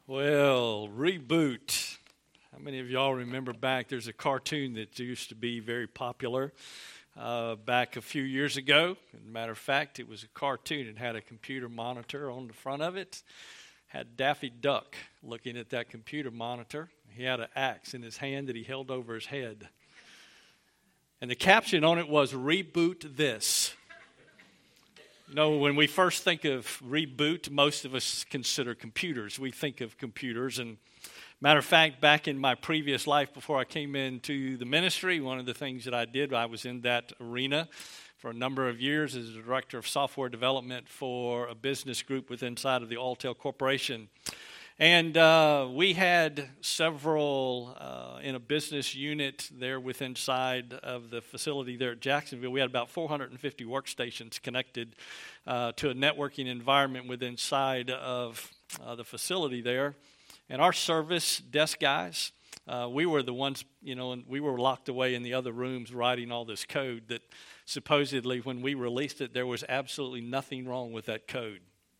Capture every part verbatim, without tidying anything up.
Well, reboot. How many of y'all remember back? There's a cartoon that used to be very popular uh, back a few years ago. As a matter of fact, it was a cartoon. It had a computer monitor on the front of it. Had Daffy Duck looking at that computer monitor. He had an axe in his hand that he held over his head. And the caption on it was, "Reboot this." You know, when we first think of reboot, most of us consider computers. We think of computers. And matter of fact, back in my previous life before I came into the ministry, one of the things that I did, I was in that arena for a number of years as a director of software development for a business group within inside of the Alltel Corporation. And uh, we had several uh, in a business unit there within inside of the facility there at Jacksonville. We had about four hundred fifty workstations connected uh, to a networking environment within inside of uh, the facility there. And our service desk guys, uh, we were the ones, you know, and we were locked away in the other rooms writing all this code that supposedly when we released it, there was absolutely nothing wrong with that code.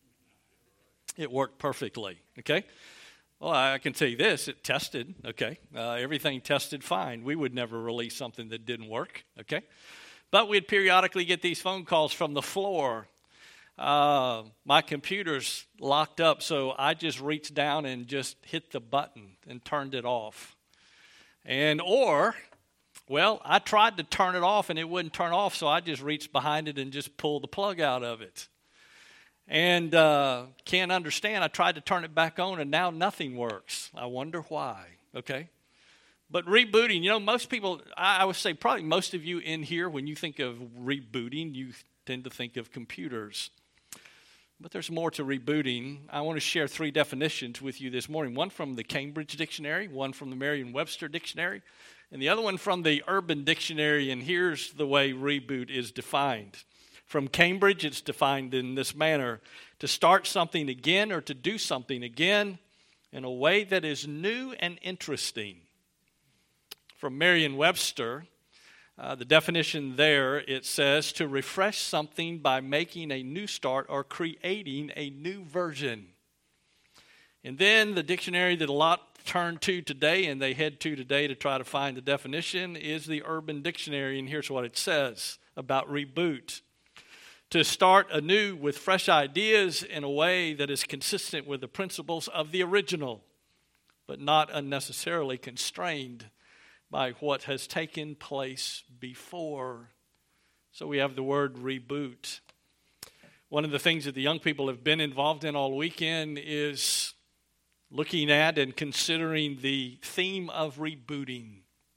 It worked perfectly, okay? Well, I can tell you this, it tested, okay? Uh, everything tested fine. We would never release something that didn't work, okay? But we'd periodically get these phone calls from the floor. Uh, my computer's locked up, so I just reached down and just hit the button and turned it off. And or, well, I tried to turn it off and it wouldn't turn off, so I just reached behind it and just pulled the plug out of it. And uh, can't understand. I tried to turn it back on, and now nothing works. I wonder why, okay? But rebooting, you know, most people, I, I would say probably most of you in here, when you think of rebooting, you tend to think of computers. But there's more to rebooting. I want to share three definitions with you this morning. One from the Cambridge Dictionary, one from the Merriam-Webster Dictionary, and the other one from the Urban Dictionary. And here's the way reboot is defined. From Cambridge, it's defined in this manner: to start something again or to do something again in a way that is new and interesting. From Merriam-Webster, uh, the definition there, it says to refresh something by making a new start or creating a new version. And then the dictionary that a lot turn to today and they head to today to try to find the definition is the Urban Dictionary, and here's what it says about reboot. To start anew with fresh ideas in a way that is consistent with the principles of the original, but not unnecessarily constrained by what has taken place before. So we have the word reboot. One of the things that the young people have been involved in all weekend is looking at and considering the theme of rebooting.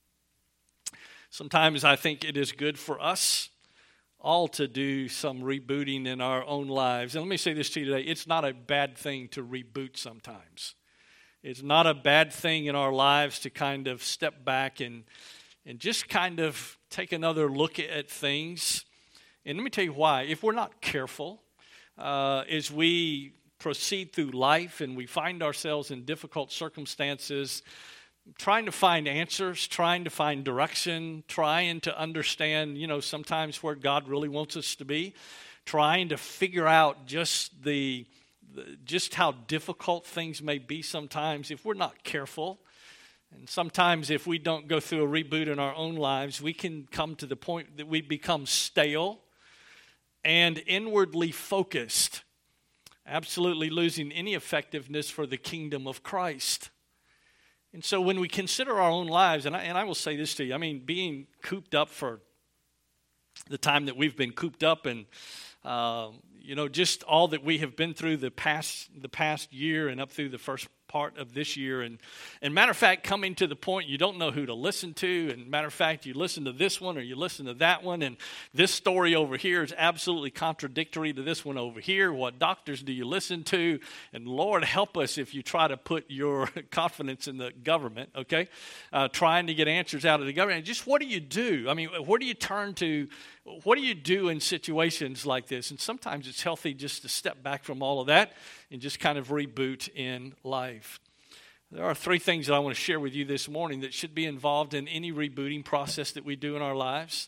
Sometimes I think it is good for us all to do some rebooting in our own lives. And let me say this to you today. It's not a bad thing to reboot sometimes. It's not a bad thing in our lives to kind of step back and, and just kind of take another look at things. And let me tell you why. If we're not careful, uh, as we proceed through life and we find ourselves in difficult circumstances, trying to find answers, trying to find direction, trying to understand, you know, sometimes where God really wants us to be, trying to figure out just the, the just how difficult things may be sometimes if we're not careful. And sometimes if we don't go through a reboot in our own lives, we can come to the point that we become stale and inwardly focused, absolutely losing any effectiveness for the kingdom of Christ. And so when we consider our own lives, and I, and I will say this to you, I mean, being cooped up for the time that we've been cooped up and, uh, you know, just all that we have been through the past the past year and up through the first part of this year. And, and matter of fact, coming to the point you don't know who to listen to. And matter of fact, you listen to this one or you listen to that one. And this story over here is absolutely contradictory to this one over here. What doctors do you listen to? And Lord, help us if you try to put your confidence in the government, okay? Uh, trying to get answers out of the government. And just what do you do? I mean, where do you turn to? What do you do in situations like this? And sometimes it's healthy just to step back from all of that and just kind of reboot in life. There are three things that I want to share with you this morning that should be involved in any rebooting process that we do in our lives.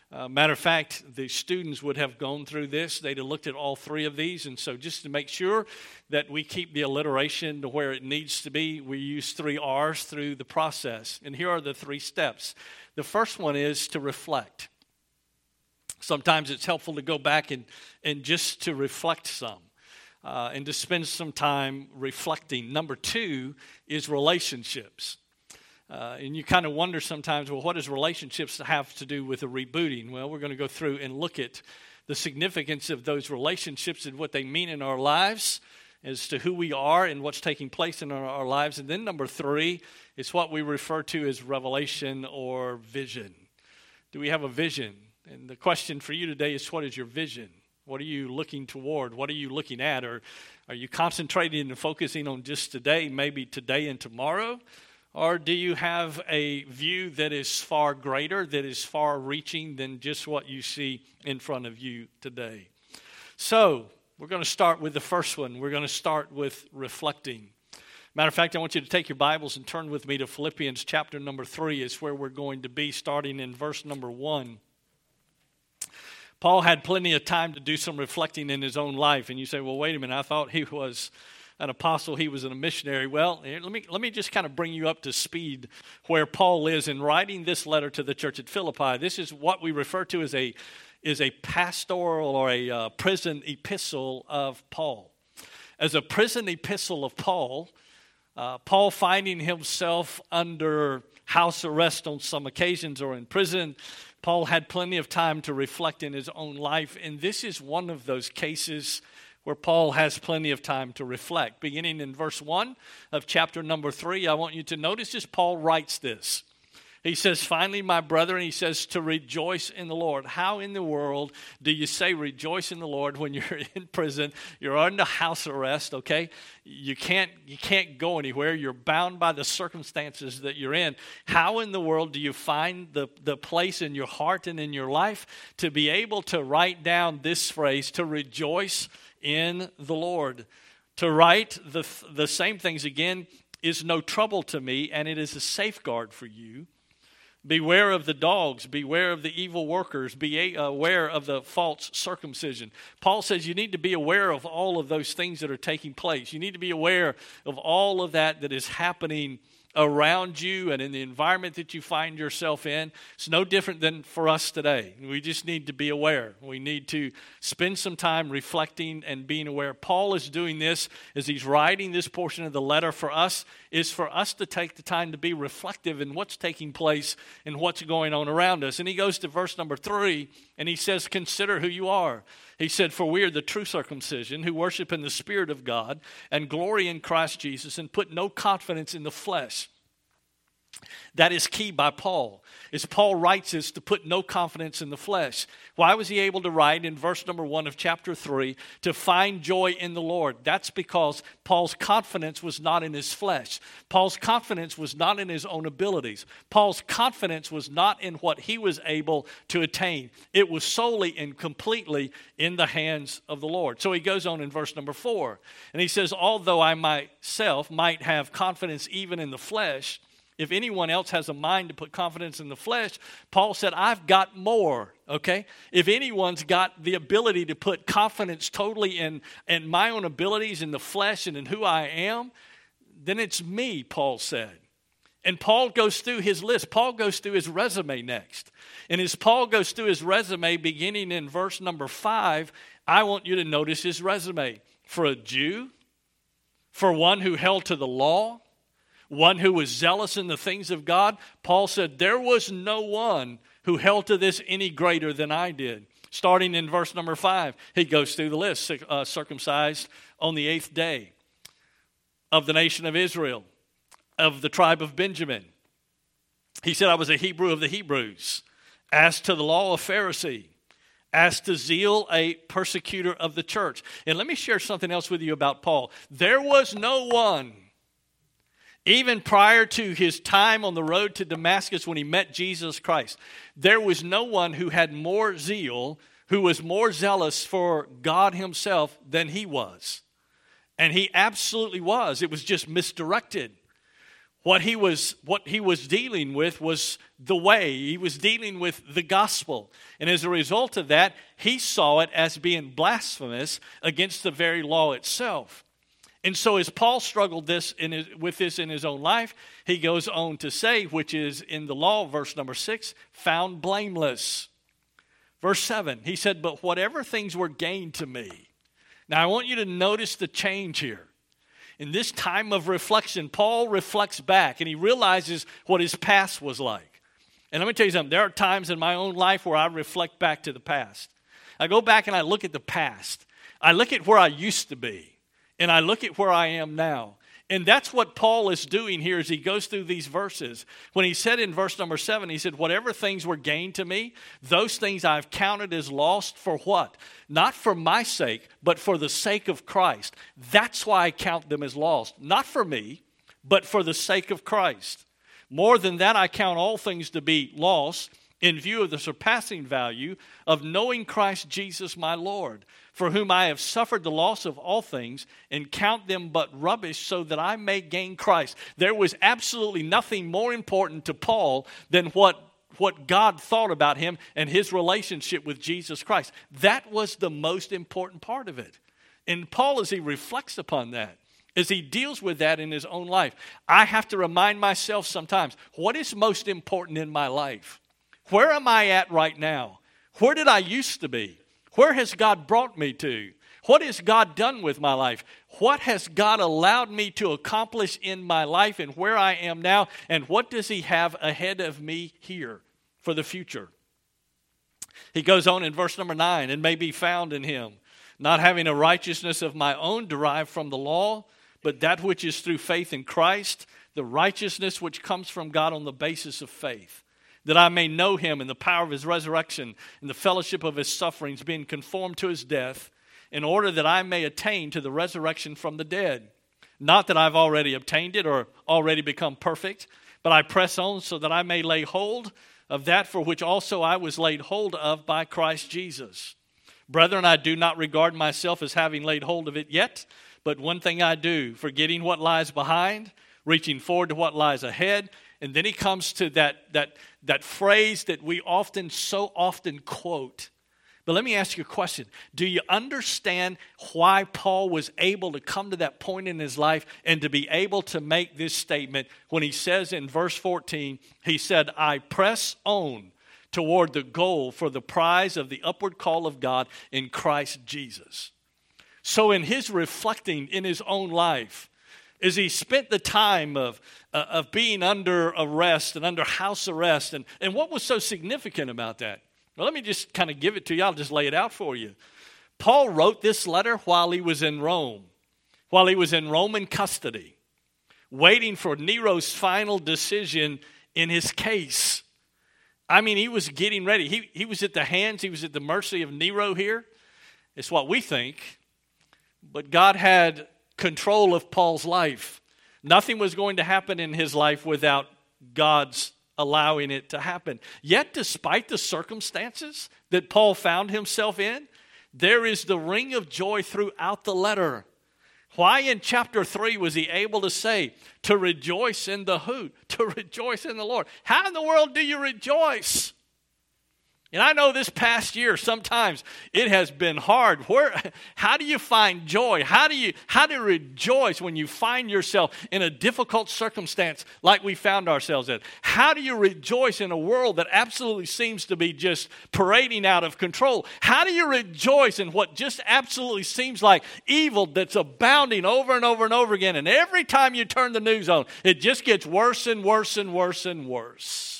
Uh, matter of fact, the students would have gone through this. They'd have looked at all three of these. And so just to make sure that we keep the alliteration to where it needs to be, we use three R's through the process. And here are the three steps. The first one is to reflect. Sometimes it's helpful to go back and, and just to reflect some. Uh, and to spend some time reflecting. Number two is relationships. Uh, and you kind of wonder sometimes, well, what does relationships have to do with a rebooting? Well, we're going to go through and look at the significance of those relationships and what they mean in our lives as to who we are and what's taking place in our, our lives. And then number three is what we refer to as revelation or vision. Do we have a vision? And the question for you today is, what is your vision? What are you looking toward? What are you looking at? Or are you concentrating and focusing on just today, maybe today and tomorrow? Or do you have a view that is far greater, that is far reaching than just what you see in front of you today? So we're going to start with the first one. We're going to start with reflecting. Matter of fact, I want you to take your Bibles and turn with me to Philippians chapter number three. Is where we're going to be, starting in verse number one. Paul had plenty of time to do some reflecting in his own life. And you say, well, wait a minute, I thought he was an apostle, he was a missionary. Well, let me let me just kind of bring you up to speed where Paul is in writing this letter to the church at Philippi. This is what we refer to as a, is a pastoral or a uh, prison epistle of Paul. As a prison epistle of Paul, uh, Paul finding himself under house arrest on some occasions or in prison, Paul had plenty of time to reflect in his own life, and this is one of those cases where Paul has plenty of time to reflect. Beginning in verse one of chapter number three, I want you to notice as Paul writes this. He says, finally, my brethren, he says, to rejoice in the Lord. How in the world do you say rejoice in the Lord when you're in prison? You're under house arrest, okay? You can't, you can't go anywhere. You're bound by the circumstances that you're in. How in the world do you find the, the place in your heart and in your life to be able to write down this phrase, to rejoice in the Lord? To write the, the same things again is no trouble to me, and it is a safeguard for you. Beware of the dogs, beware of the evil workers, be aware of the false circumcision. Paul says you need to be aware of all of those things that are taking place. You need to be aware of all of that that is happening around you and in the environment that you find yourself in. It's no different than for us today. We just need to be aware. We need to spend some time reflecting and being aware. Paul is doing this as he's writing this portion of the letter for us, is for us to take the time to be reflective in what's taking place and what's going on around us. And he goes to verse number three, and he says, consider who you are. He said, for we are the true circumcision who worship in the Spirit of God and glory in Christ Jesus and put no confidence in the flesh. That is key by Paul. As Paul writes this, to put no confidence in the flesh. Why was he able to write in verse number one of chapter three, to find joy in the Lord? That's because Paul's confidence was not in his flesh. Paul's confidence was not in his own abilities. Paul's confidence was not in what he was able to attain. It was solely and completely in the hands of the Lord. So he goes on in verse number four, and he says, although I myself might have confidence even in the flesh, if anyone else has a mind to put confidence in the flesh, Paul said, I've got more, okay? If anyone's got the ability to put confidence totally in, in my own abilities, in the flesh, and in who I am, then it's me, Paul said. And Paul goes through his list. Paul goes through his resume next. And as Paul goes through his resume, beginning in verse number five, I want you to notice his resume. For a Jew, for one who held to the law, one who was zealous in the things of God, Paul said, there was no one who held to this any greater than I did. Starting in verse number five, he goes through the list. Uh, circumcised on the eighth day, of the nation of Israel, of the tribe of Benjamin. He said, I was a Hebrew of the Hebrews. As to the law, a Pharisee. As to zeal, a persecutor of the church. And let me share something else with you about Paul. There was no one, even prior to his time on the road to Damascus when he met Jesus Christ, there was no one who had more zeal, who was more zealous for God himself than he was. And he absolutely was. It was just misdirected. What he was what he was dealing with was the way. He was dealing with the gospel. And as a result of that, he saw it as being blasphemous against the very law itself. And so as Paul struggled this in his, with this in his own life, he goes on to say, which is in the law, verse number six, found blameless. Verse seven, he said, but whatever things were gained to me. Now I want you to notice the change here. In this time of reflection, Paul reflects back and he realizes what his past was like. And let me tell you something, there are times in my own life where I reflect back to the past. I go back and I look at the past. I look at where I used to be. And I look at where I am now. And that's what Paul is doing here as he goes through these verses. When he said in verse number seven, he said, whatever things were gained to me, those things I've counted as lost for what? Not for my sake, but for the sake of Christ. That's why I count them as lost. Not for me, but for the sake of Christ. More than that, I count all things to be lost in view of the surpassing value of knowing Christ Jesus my Lord, for whom I have suffered the loss of all things and count them but rubbish so that I may gain Christ. There was absolutely nothing more important to Paul than what, what God thought about him and his relationship with Jesus Christ. That was the most important part of it. And Paul, as he reflects upon that, as he deals with that in his own life, I have to remind myself sometimes, what is most important in my life? Where am I at right now? Where did I used to be? Where has God brought me to? What has God done with my life? What has God allowed me to accomplish in my life and where I am now? And what does he have ahead of me here for the future? He goes on in verse number nine, and may be found in him, not having a righteousness of my own derived from the law, but that which is through faith in Christ, the righteousness which comes from God on the basis of faith, that I may know him in the power of his resurrection, in the fellowship of his sufferings, being conformed to his death, in order that I may attain to the resurrection from the dead. Not that I've already obtained it or already become perfect, but I press on so that I may lay hold of that for which also I was laid hold of by Christ Jesus. Brethren, I do not regard myself as having laid hold of it yet, but one thing I do, forgetting what lies behind, reaching forward to what lies ahead. And then he comes to that, that, that phrase that we often, so often quote. But let me ask you a question. Do you understand why Paul was able to come to that point in his life and to be able to make this statement when he says in verse fourteen, he said, I press on toward the goal for the prize of the upward call of God in Christ Jesus. So in his reflecting in his own life, as he spent the time of, uh, of being under arrest and under house arrest, and, and what was so significant about that? Well, let me just kind of give it to you. I'll just lay it out for you. Paul wrote this letter while he was in Rome, while he was in Roman custody, waiting for Nero's final decision in his case. I mean, he was getting ready. He, he was at the hands, he was at the mercy of Nero here. It's what we think. But God had control of Paul's life. Nothing was going to happen in his life without God's allowing it to happen. Yet, despite the circumstances that Paul found himself in, there is the ring of joy throughout the letter. Why in chapter three was he able to say, to rejoice in the who? To rejoice in the Lord. How in the world do you rejoice? And I know this past year, sometimes it has been hard. Where, how do you find joy? How do you, how do you rejoice when you find yourself in a difficult circumstance like we found ourselves in? How do you rejoice in a world that absolutely seems to be just parading out of control? How do you rejoice in what just absolutely seems like evil that's abounding over and over and over again? And every time you turn the news on, it just gets worse and worse and worse and worse.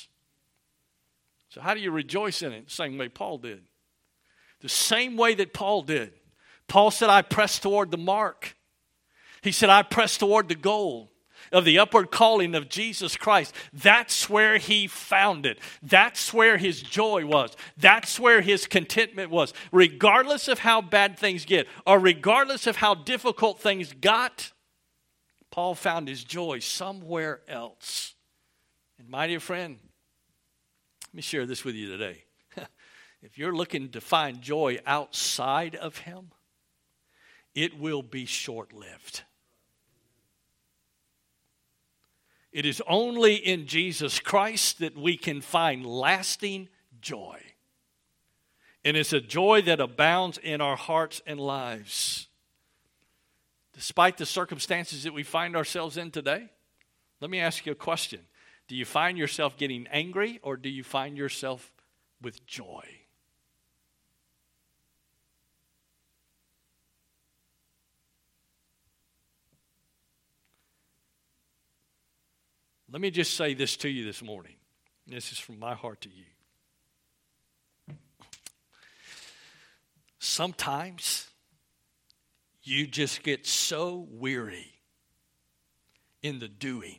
So how do you rejoice in it? The same way Paul did. The same way that Paul did. Paul said, I press toward the mark. He said, I press toward the goal of the upward calling of Jesus Christ. That's where he found it. That's where his joy was. That's where his contentment was. Regardless of how bad things get, or regardless of how difficult things got, Paul found his joy somewhere else. And my dear friend, let me share this with you today. If you're looking to find joy outside of him, it will be short-lived. It is only in Jesus Christ that we can find lasting joy. And it's a joy that abounds in our hearts and lives. Despite the circumstances that we find ourselves in today, let me ask you a question. Do you find yourself getting angry, or do you find yourself with joy? Let me just say this to you this morning. This is from my heart to you. Sometimes you just get so weary in the doing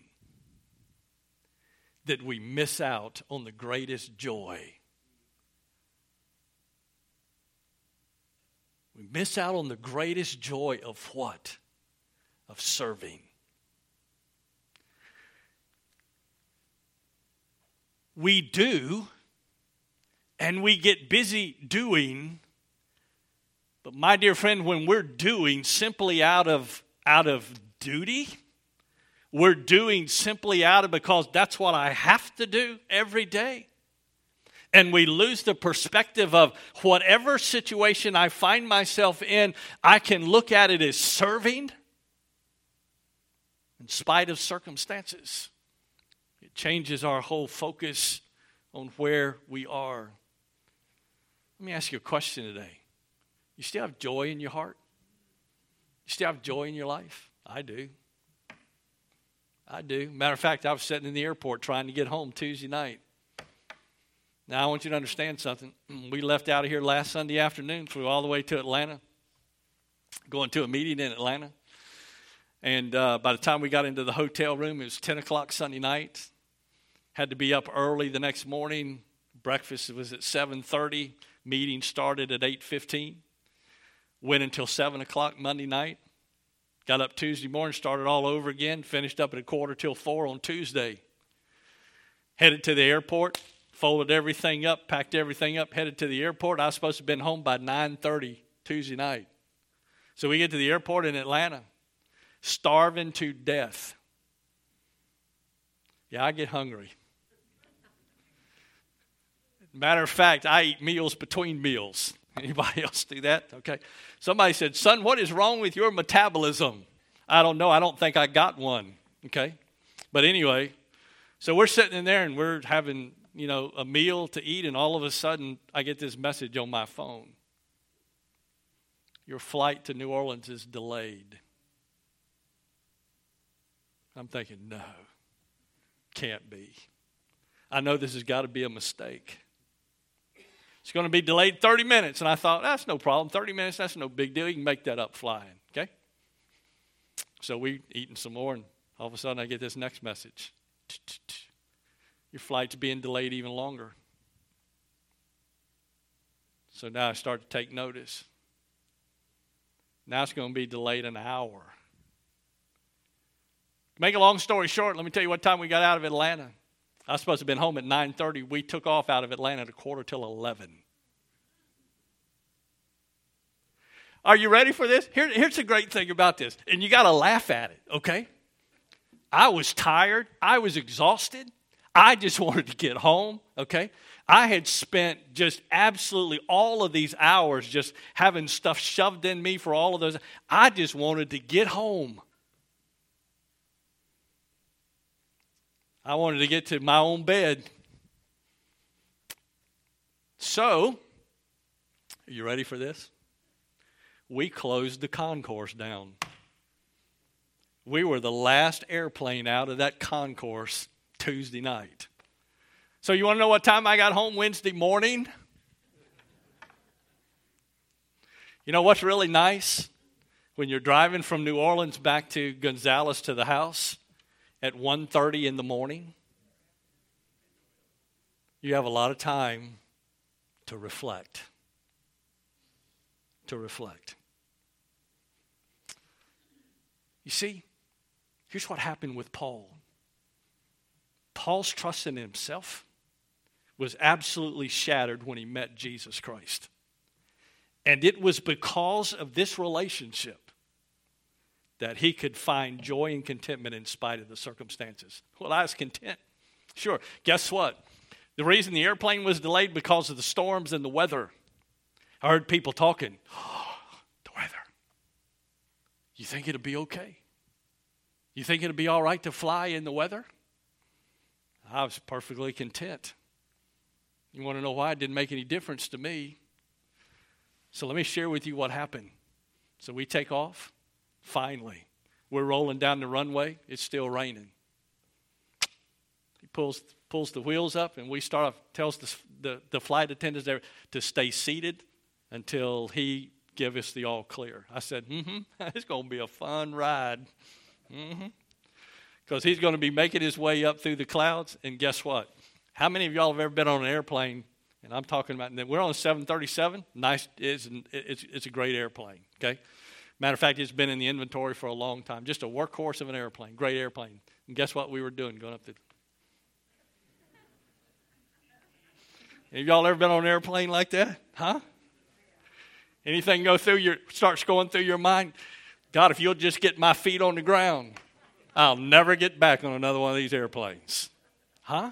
that we miss out on the greatest joy. We miss out on the greatest joy of what? Of serving. We do, and we get busy doing, but my dear friend, when we're doing simply out of, out of duty, we're doing simply out of because that's what I have to do every day. And we lose the perspective of whatever situation I find myself in, I can look at it as serving in spite of circumstances. It changes our whole focus on where we are. Let me ask you a question today. You still have joy in your heart? You still have joy in your life? I do. I do. Matter of fact, I was sitting in the airport trying to get home Tuesday night. Now, I want you to understand something. We left out of here last Sunday afternoon, flew all the way to Atlanta, going to a meeting in Atlanta. And uh, by the time we got into the hotel room, it was ten o'clock Sunday night. Had to be up early the next morning. Breakfast was at seven thirty. Meeting started at eight fifteen. Went until seven o'clock Monday night. Got up Tuesday morning, started all over again. Finished up at a quarter till four on Tuesday. Headed to the airport. Folded everything up, packed everything up, headed to the airport. I was supposed to have been home by nine thirty Tuesday night. So we get to the airport in Atlanta. Starving to death. Yeah, I get hungry. Matter of fact, I eat meals between meals. Anybody else do that? Okay. Somebody said, son, what is wrong with your metabolism? I don't know. I don't think I got one. Okay. But anyway, so we're sitting in there and we're having, you know, a meal to eat, and all of a sudden I get this message on my phone. Your flight to New Orleans is delayed. I'm thinking, no, can't be. I know this has got to be a mistake. It's going to be delayed thirty minutes. And I thought, that's no problem. thirty minutes, that's no big deal. You can make that up flying, okay? So we eating some more, and all of a sudden I get this next message. Your flight's being delayed even longer. So now I start to take notice. Now it's going to be delayed an hour. To make a long story short, let me tell you what time we got out of Atlanta. I was supposed to have been home at nine thirty. We took off out of Atlanta at a quarter till eleven. Are you ready for this? Here, here's the great thing about this. And you got to laugh at it, okay? I was tired. I was exhausted. I just wanted to get home, okay? I had spent just absolutely all of these hours just having stuff shoved in me for all of those. I just wanted to get home. I wanted to get to my own bed. So, are you ready for this? We closed the concourse down. We were the last airplane out of that concourse Tuesday night. So you want to know what time I got home Wednesday morning? You know what's really nice? When you're driving from New Orleans back to Gonzales to the house at one thirty in the morning, you have a lot of time to reflect. To reflect. You see, here's what happened with Paul. Paul's trust in himself was absolutely shattered when he met Jesus Christ. And it was because of this relationship that he could find joy and contentment in spite of the circumstances. Well, I was content. Sure. Guess what? The reason the airplane was delayed because of the storms and the weather. I heard people talking, oh, the weather. You think it'll be okay? You think it'll be all right to fly in the weather? I was perfectly content. You want to know why? It didn't make any difference to me. So let me share with you what happened. So we take off. Finally, we're rolling down the runway. It's still raining. He pulls pulls the wheels up, and we start off, tells the, the, the flight attendants there to stay seated until he give us the all clear. I said, mm-hmm, it's going to be a fun ride. Mm-hmm. Because he's going to be making his way up through the clouds, and guess what? How many of y'all have ever been on an airplane? And I'm talking about, we're on a seven thirty-seven. Nice, it's, it's, it's a great airplane, okay? Matter of fact, it's been in the inventory for a long time. Just a workhorse of an airplane, great airplane. And guess what we were doing going up the... Have y'all ever been on an airplane like that? Huh? Anything go through your, starts going through your mind? God, if you'll just get my feet on the ground, I'll never get back on another one of these airplanes. Huh?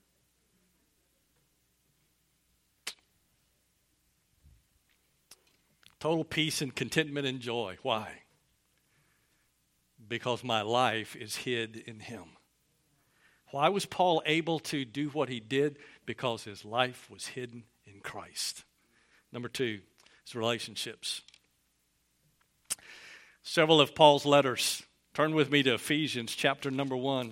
Total peace and contentment and joy. Why? Because my life is hid in him. Why was Paul able to do what he did? Because his life was hidden in Christ. Number two, his relationships. Several of Paul's letters. Turn with me to Ephesians chapter number one.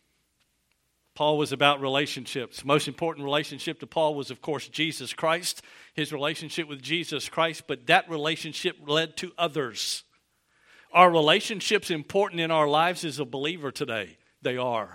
Paul was about relationships. The most important relationship to Paul was, of course, Jesus Christ, his relationship with Jesus Christ, but that relationship led to others. Are relationships important in our lives as a believer today? They are.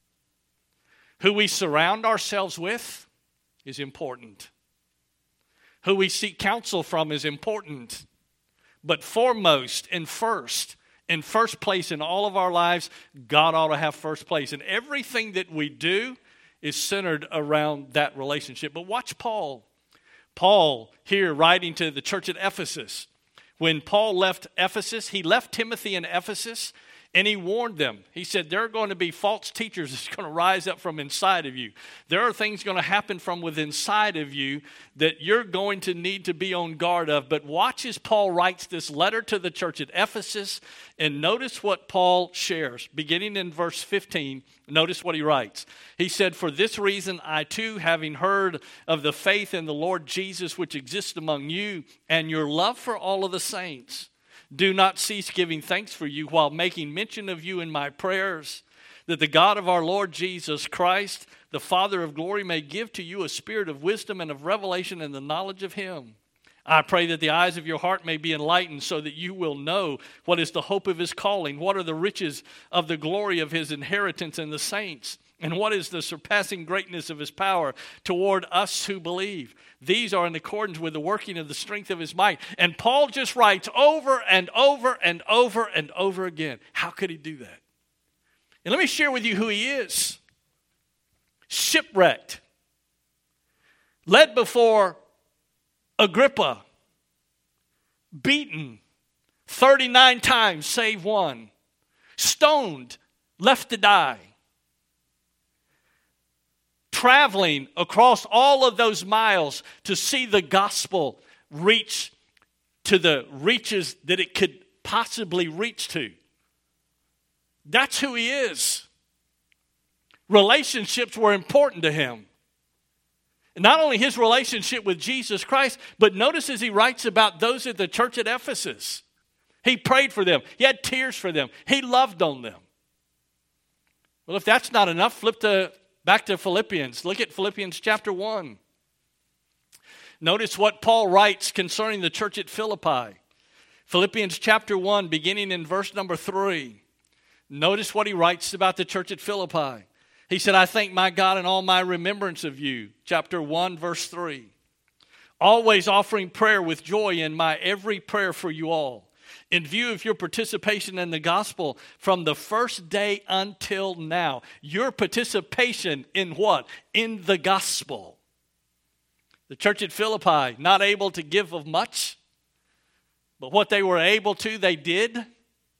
Who we surround ourselves with is important. Who we seek counsel from is important. But foremost and first, in first place in all of our lives, God ought to have first place. And everything that we do is centered around that relationship. But watch Paul. Paul here writing to the church at Ephesus. When Paul left Ephesus, he left Timothy in Ephesus, and he warned them. He said, there are going to be false teachers that's going to rise up from inside of you. There are things going to happen from within inside of you that you're going to need to be on guard of. But watch as Paul writes this letter to the church at Ephesus, and notice what Paul shares. Beginning in verse fifteen, notice what he writes. He said, for this reason I too, having heard of the faith in the Lord Jesus which exists among you, and your love for all of the saints, do not cease giving thanks for you while making mention of you in my prayers, that the God of our Lord Jesus Christ, the Father of glory, may give to you a spirit of wisdom and of revelation and the knowledge of him. I pray that the eyes of your heart may be enlightened so that you will know what is the hope of his calling, what are the riches of the glory of his inheritance in the saints, and what is the surpassing greatness of his power toward us who believe. These are in accordance with the working of the strength of his might. And Paul just writes over and over and over and over again. How could he do that? And let me share with you who he is. Shipwrecked. Led before Agrippa. Beaten thirty-nine times, save one. Stoned. Left to die. Traveling across all of those miles to see the gospel reach to the reaches that it could possibly reach to. That's who he is. Relationships were important to him. And not only his relationship with Jesus Christ, but notice as he writes about those at the church at Ephesus. He prayed for them. He had tears for them. He loved on them. Well, if that's not enough, flip to back to Philippians. Look at Philippians chapter one. Notice what Paul writes concerning the church at Philippi. Philippians chapter one, beginning in verse number three. Notice what he writes about the church at Philippi. He said, I thank my God in all my remembrance of you. Chapter one, verse three. Always offering prayer with joy in my every prayer for you all, in view of your participation in the gospel from the first day until now. Your participation in what? In the gospel. The church at Philippi, not able to give of much, but what they were able to, they did.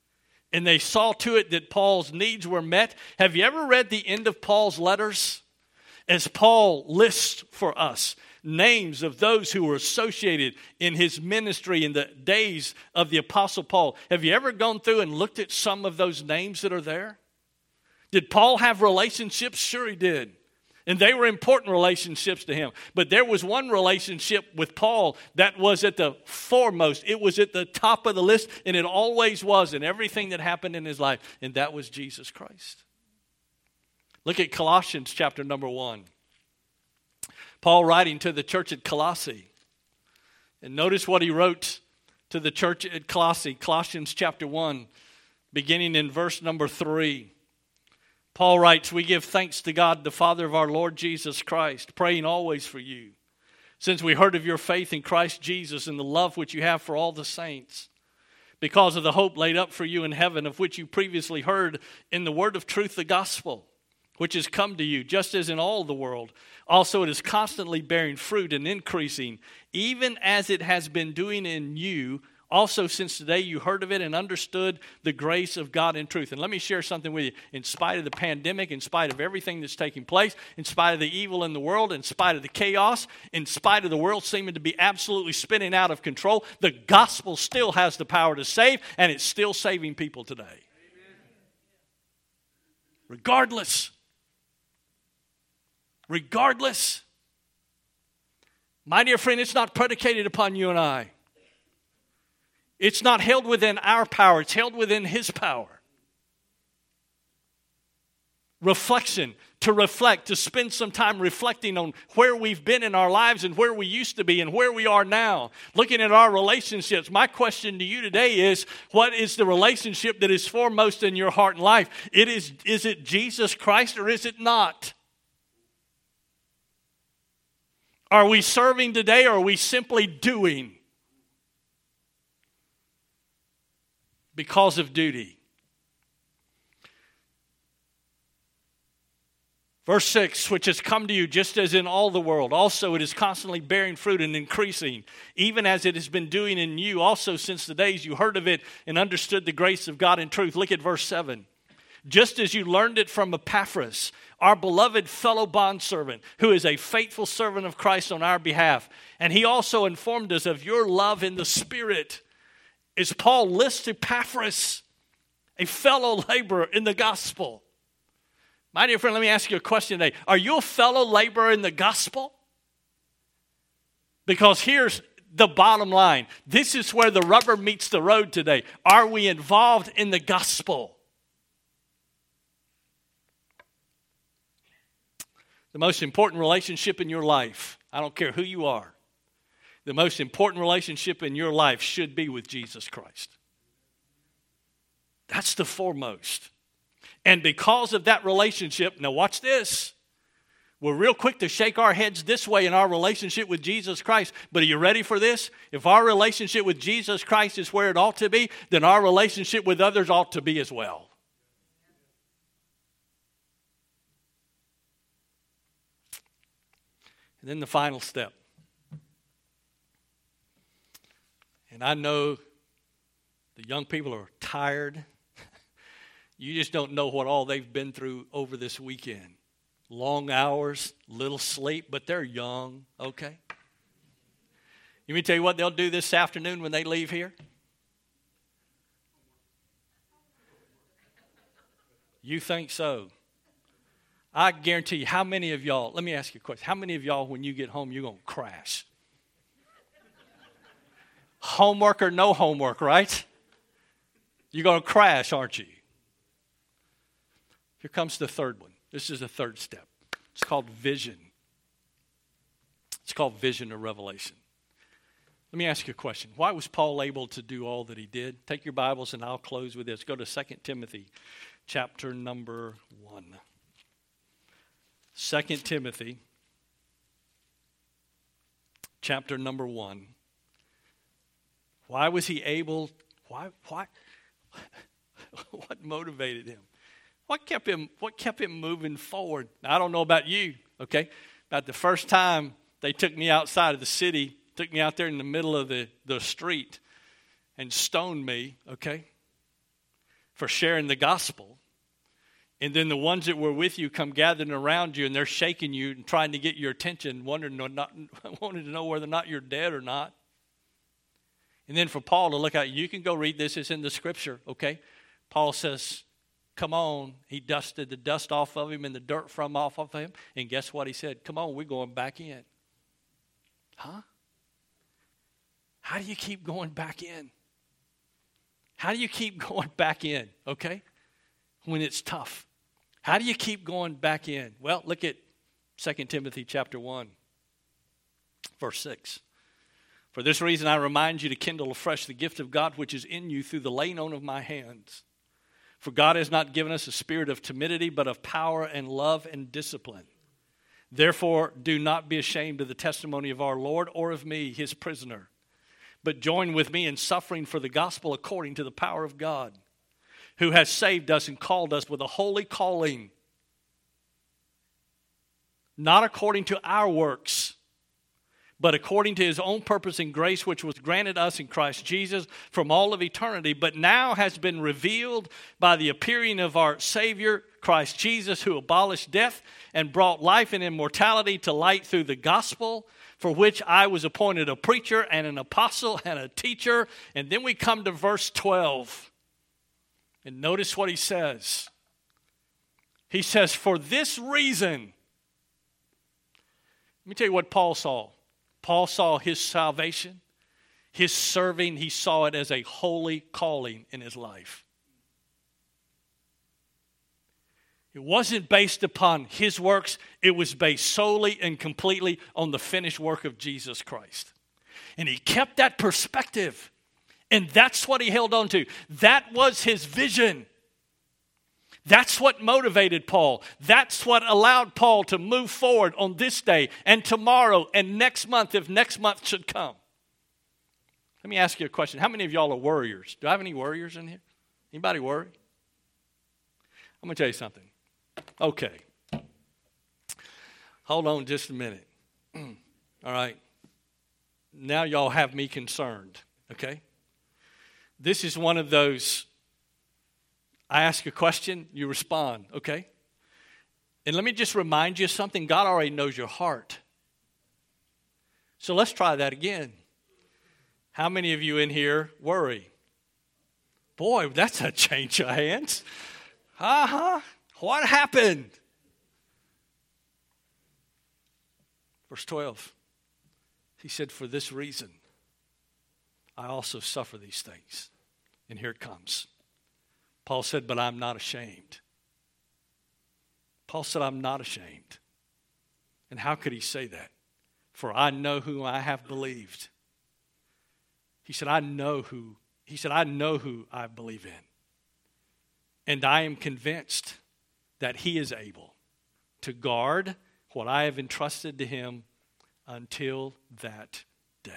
and they saw to it that Paul's needs were met. Have you ever read the end of Paul's letters? As Paul lists for us names of those who were associated in his ministry in the days of the Apostle Paul. Have you ever gone through and looked at some of those names that are there? Did Paul have relationships? Sure he did. And they were important relationships to him. But there was one relationship with Paul that was at the foremost. It was at the top of the list, and it always was in everything that happened in his life. And that was Jesus Christ. Look at Colossians chapter number one. Paul writing to the church at Colossae. And notice what he wrote to the church at Colossae. Colossians chapter one, beginning in verse number three. Paul writes, "We give thanks to God, the Father of our Lord Jesus Christ, praying always for you, since we heard of your faith in Christ Jesus and the love which you have for all the saints, because of the hope laid up for you in heaven, of which you previously heard in the word of truth, the gospel, which has come to you, just as in all the world. Also it is constantly bearing fruit and increasing, even as it has been doing in you, also since the day you heard of it and understood the grace of God in truth." And let me share something with you. In spite of the pandemic, in spite of everything that's taking place, in spite of the evil in the world, in spite of the chaos, in spite of the world seeming to be absolutely spinning out of control, the gospel still has the power to save, and it's still saving people today. Amen. Regardless. Regardless. My dear friend, it's not predicated upon you and I. It's not held within our power. It's held within His power. Reflection, to reflect, to spend some time reflecting on where we've been in our lives and where we used to be and where we are now. Looking at our relationships. My question to you today is, what is the relationship that is foremost in your heart and life? It is, is it Jesus Christ or is it not? Are we serving today or are we simply doing? Because of duty. Verse six, which has come to you just as in all the world. Also it is constantly bearing fruit and increasing, even as it has been doing in you also since the days you heard of it and understood the grace of God in truth. Look at verse seven. Just as you learned it from Epaphras, our beloved fellow bondservant, who is a faithful servant of Christ on our behalf. And he also informed us of your love in the Spirit. As Paul lists Epaphras, a fellow laborer in the gospel. My dear friend, let me ask you a question today. Are you a fellow laborer in the gospel? Because here's the bottom line. This is where the rubber meets the road today. Are we involved in the gospel? The most important relationship in your life, I don't care who you are, the most important relationship in your life should be with Jesus Christ. That's the foremost. And because of that relationship, now watch this. We're real quick to shake our heads this way in our relationship with Jesus Christ. But are you ready for this? If our relationship with Jesus Christ is where it ought to be, then our relationship with others ought to be as well. And then the final step. And I know the young people are tired. You just don't know what all they've been through over this weekend. Long hours, little sleep, but they're young, okay? Let me tell you what they'll do this afternoon when they leave here. You think so? I guarantee you, how many of y'all, let me ask you a question. How many of y'all, when you get home, you're going to crash? Homework or no homework, right? You're going to crash, aren't you? Here comes the third one. This is the third step. It's called vision. It's called vision or revelation. Let me ask you a question. Why was Paul able to do all that he did? Take your Bibles and I'll close with this. Go to Second Timothy chapter number one. Second Timothy chapter number one. Why was he able, why, why, what motivated him? What kept him, what kept him moving forward? Now, I don't know about you, okay? About the first time they took me outside of the city, took me out there in the middle of the, the street and stoned me, okay? for sharing the gospel. And then the ones that were with you come gathering around you and they're shaking you and trying to get your attention, wondering or not, wanting to know whether or not you're dead or not. And then for Paul to look at, you can go read this, it's in the scripture, okay? Paul says, come on. He dusted the dust off of him and the dirt from off of him. And guess what he said? Come on, we're going back in. Huh? How do you keep going back in? How do you keep going back in, okay, when it's tough? How do you keep going back in? Well, look at Second Timothy chapter one, verse six. For this reason I remind you to kindle afresh the gift of God which is in you through the laying on of my hands. For God has not given us a spirit of timidity, but of power and love and discipline. Therefore, do not be ashamed of the testimony of our Lord or of me, his prisoner, but join with me in suffering for the gospel according to the power of God, who has saved us and called us with a holy calling, not according to our works, but according to his own purpose and grace, which was granted us in Christ Jesus from all of eternity, but now has been revealed by the appearing of our Savior, Christ Jesus, who abolished death and brought life and immortality to light through the gospel, for which I was appointed a preacher and an apostle and a teacher. And then we come to verse twelve. And notice what he says. He says, for this reason. Let me tell you what Paul saw. Paul saw his salvation, his serving, he saw it as a holy calling in his life. It wasn't based upon his works. It was based solely and completely on the finished work of Jesus Christ. And he kept that perspective. And that's what he held on to. That was his vision. That's what motivated Paul. That's what allowed Paul to move forward on this day and tomorrow and next month if next month should come. Let me ask you a question. How many of y'all are worriers? Do I have any worriers in here? Anybody worry? I'm going to tell you something. Okay. Hold on just a minute. All right. Now y'all have me concerned, okay? This is one of those, I ask a question, you respond, okay? And let me just remind you of something. God already knows your heart. So let's try that again. How many of you in here worry? Boy, that's a change of hands. Uh-huh. What happened? Verse twelve. He said, for this reason, I also suffer these things. And here it comes. Paul said, but I'm not ashamed. Paul said, I'm not ashamed. And how could he say that? For I know who I have believed. He said, I know who, he said, I know who I believe in. And I am convinced that he is able to guard what I have entrusted to him until that day.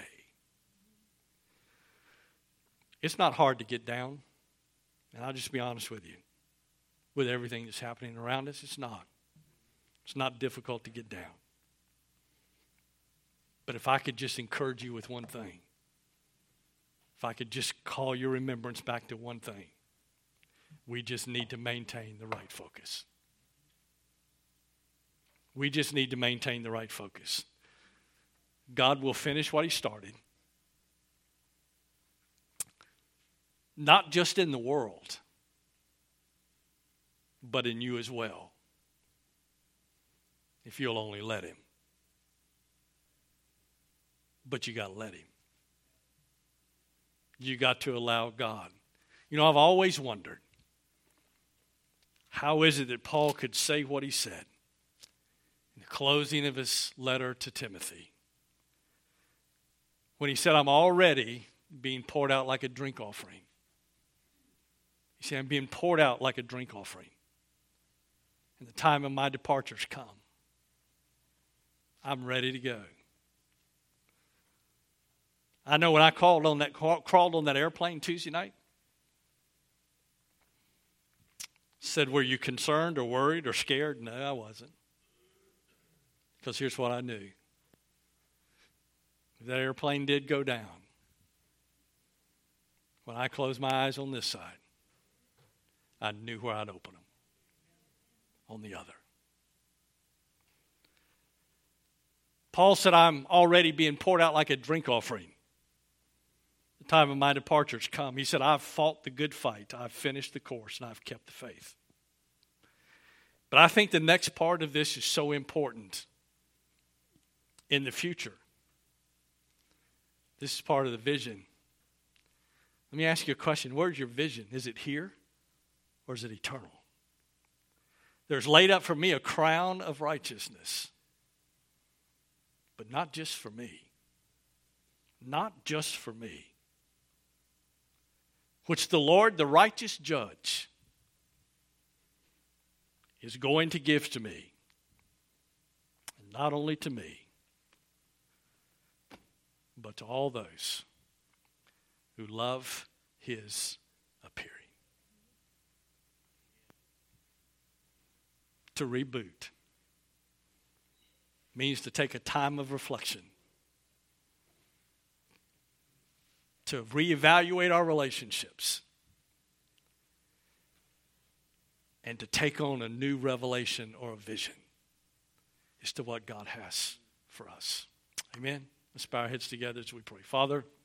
It's not hard to get down. And I'll just be honest with you. With everything that's happening around us, it's not. It's not difficult to get down. But if I could just encourage you with one thing. If I could just call your remembrance back to one thing. We just need to maintain the right focus. We just need to maintain the right focus. God will finish what he started. Not just in the world, but in you as well. If you'll only let him. But you got to let him. You got to allow God. You know, I've always wondered, how is it that Paul could say what he said in the closing of his letter to Timothy? When he said, I'm already being poured out like a drink offering. He said, I'm being poured out like a drink offering. And the time of my departure's come. I'm ready to go. I know when I called on that, crawled on that airplane Tuesday night, said, were you concerned or worried or scared? No, I wasn't. Because here's what I knew. If that airplane did go down, when I closed my eyes on this side, I knew where I'd open them. On the other. Paul said, I'm already being poured out like a drink offering. The time of my departure's come. He said, I've fought the good fight. I've finished the course, and I've kept the faith. But I think the next part of this is so important in the future. This is part of the vision. Let me ask you a question. Where's your vision? Is it here or is it eternal? There's laid up for me a crown of righteousness. But not just for me. Not just for me. Which the Lord, the righteous judge, is going to give to me. And not only to me, but to all those who love his appearing. To reboot means to take a time of reflection, to reevaluate our relationships, and to take on a new revelation or a vision as to what God has for us. Amen. Let's bow our heads together as we pray. Father,